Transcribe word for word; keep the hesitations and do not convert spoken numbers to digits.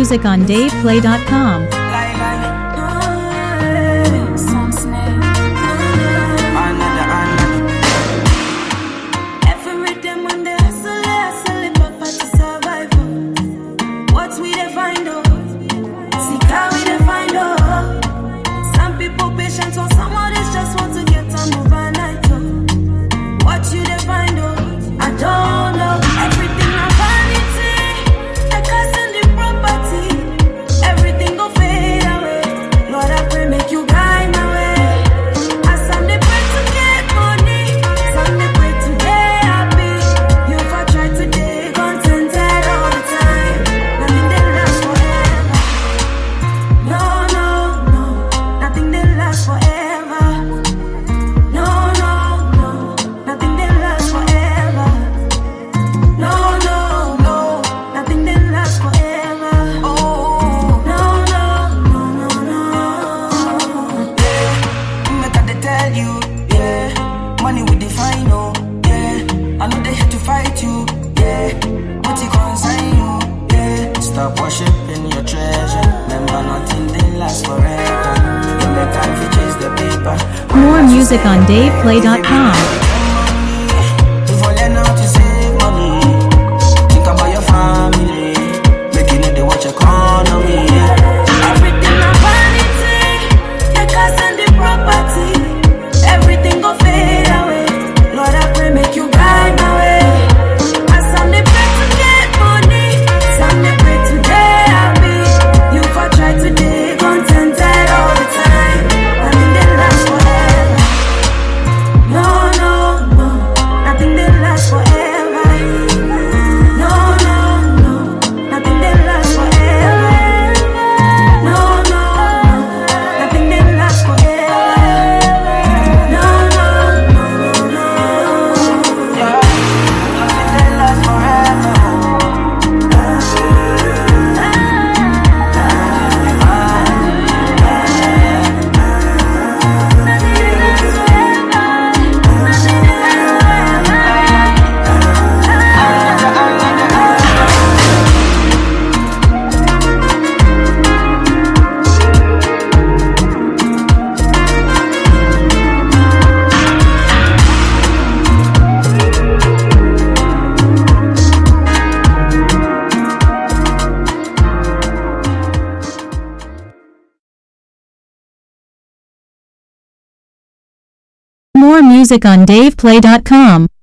music on dave play dot com. Stop worshiping your treasure. Remember, nothing they last forever. You make time to chase the paper. More music on dave play dot com. If you learn how to save money, think about your family. Make you know they watch economy. Everything a vanity, the cars and the property. Everything go fade away. Lord, I pray make you guide my way. More music on dave play dot com.